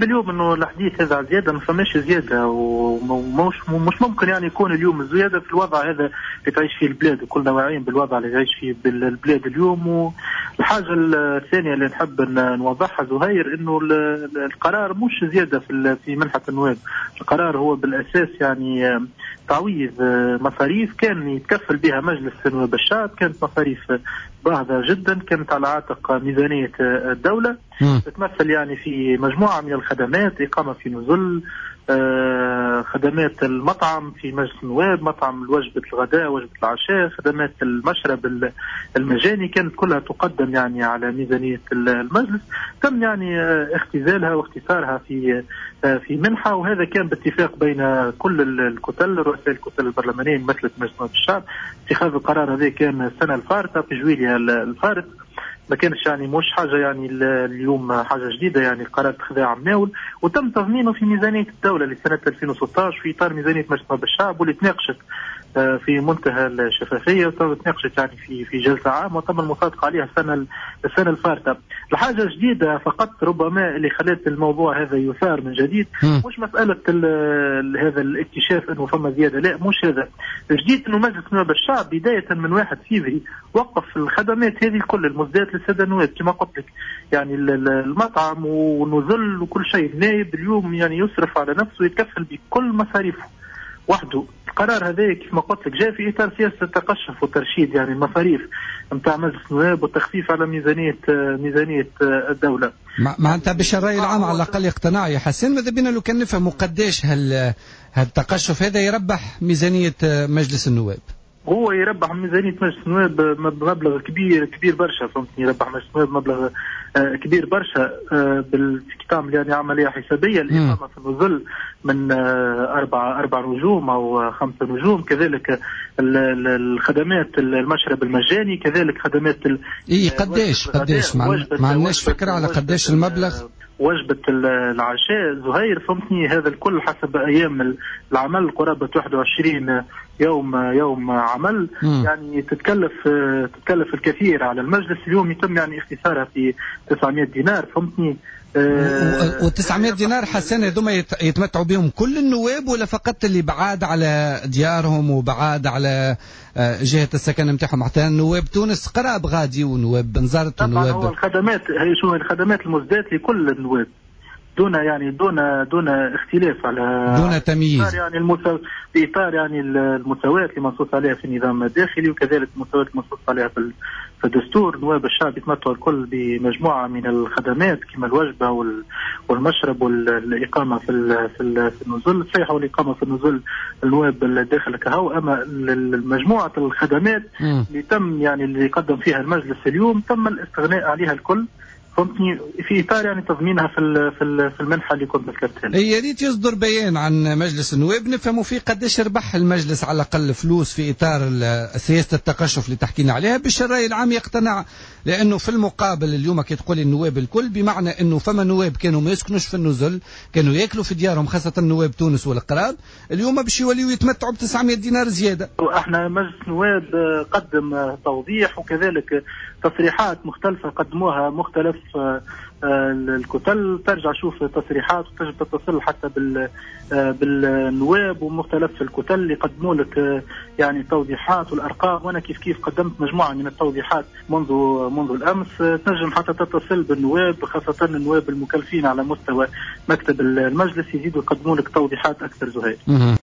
اليوم انه الحديث هذا زياده، ما فماش زياده، ومش ممكن يعني يكون اليوم الزياده في الوضع هذا اللي تعيش فيه البلاد، وكلنا واعيين بالوضع اللي تعيش فيه بالبلاد اليوم. والحاجه الثانيه اللي نحب نوضحها زهير، انه القرار مش زياده في منحه النواب. القرار هو بالاساس يعني تعويض مصاريف كان يتكفل بها مجلس نواب الشعب، كانت مصاريف باهظة جدا، كانت على عاتق ميزانية الدولة، تتمثل يعني في مجموعة من الخدمات: إقامة في نزل، خدمات المطعم في مجلس النواب، مطعم وجبة الغداء وجبة العشاء، خدمات المشرب المجاني، كانت كلها تقدم يعني على ميزانية المجلس. تم يعني اختزالها واختصارها في منحة، وهذا كان باتفاق بين كل الكتل، رؤساء الكتل البرلمانيين مثل مجلس نواب الشعب. اتخاذ القرار هذا كان السنة الفارطة في جويليا الفارط، ما كانش يعني مش حاجه يعني اليوم حاجه جديده، يعني القرار اتخذ عام ناول وتم تضمينه في ميزانيه الدوله لسنه 2016 في اطار ميزانيه مجلس نواب الشعب، واللي تناقشت في منتهى الشفافيه، وتناقشت يعني في جلسه عامه وتم المصادقه عليها السنه الفارطه. الحاجه الجديده فقط ربما اللي خلت الموضوع هذا يثار من جديد مش مساله هذا الاكتشاف انه فما زياده، لا مش هذا الجديد، انه مجلس نواب الشعب بدايه من 1 فيفري وقف الخدمات هذه الكل المزدات للساده النواب كما قلت لك، يعني المطعم والنزل وكل شيء. النائب اليوم يعني يصرف على نفسه ويتكفل بكل مصاريفه وحده. القرار هذا كيف ما قلت لك جاء في اطار سياسه التقشف والترشيد، يعني المصاريف نتاع مجلس النواب والتخفيف على ميزانيه الدوله. معناتها باش الراي العام على الاقل يقتنع يا حسين. ماذا بينا لو كان نفهموا قداش هالتقشف هذا يربح ميزانيه مجلس النواب؟ هو يربح ميزانية مجلس النواب بمبلغ كبير برشا، فهمتني، يربح مجلس النواب مبلغ كبير برشا. بالكتاب يعني عملية حسابية، الإقامة في النزل من 4 نجوم أو 5 نجوم، كذلك الخدمات المشرب المجاني، كذلك خدمات قداش ما عندناش فكرة على قداش المبلغ. وجبة العشاء زهير، فهمتني، هذا الكل حسب أيام العمل قرابة 21 يوم عمل، يعني تتكلف الكثير على المجلس. اليوم يتم يعني اختصارها في 900 دينار، فهمتني. و900 دينار حسن هذوما يتمتعوا بهم كل النواب ولا فقط اللي بعاد على ديارهم وبعاد على جهة السكن نتاعهم؟ حتى نواب تونس قراب غادي ونواب بنزرت ونواب. طبعا هو الخدمات هي شو المخدمات المزدات لكل النواب دون اختلاف، على دون تمييز، يعني في اطار يعني المساواة اللي منصوص عليها في النظام الداخلي، وكذلك المساواة المنصوص عليها في الدستور. نواب الشعب يتمتعوا الكل بمجموعة من الخدمات كما الوجبة والمشرب والإقامة في النزل الصحة والإقامة في النزل النواب داخل كهو. أما مجموعة الخدمات اللي تم يعني اللي قدم فيها المجلس اليوم تم الاستغناء عليها الكل، فهمتني، في اطار يعني تضمينها في المنحه اللي كنت ذكرتها. يا ريت يصدر بيان عن مجلس النواب نفهموا فيه قداش ربح المجلس على الاقل فلوس في اطار سياسه التقشف اللي تحكينا عليها، باش الراي العام يقتنع. لانه في المقابل اليوم كي تقول النواب الكل، بمعنى انه فما نواب كانوا ما يسكنوش في النزل، كانوا ياكلوا في ديارهم، خاصه نواب تونس والقراب، اليوم باش يوليوا يتمتعوا ب 900 دينار زياده. احنا مجلس النواب قدم توضيح وكذلك تصريحات مختلفه قدموها مختلف الكتل. ترجع شوف تصريحات وتجب تتصل حتى بالنواب ومختلف الكتل اللي قدموا لك يعني توضيحات والارقام، وانا كيف قدمت مجموعه من التوضيحات منذ الامس. تنجم حتى تتصل بالنواب، خاصه النواب المكلفين على مستوى مكتب المجلس، يزيدوا يقدموا لك توضيحات اكثر زهير.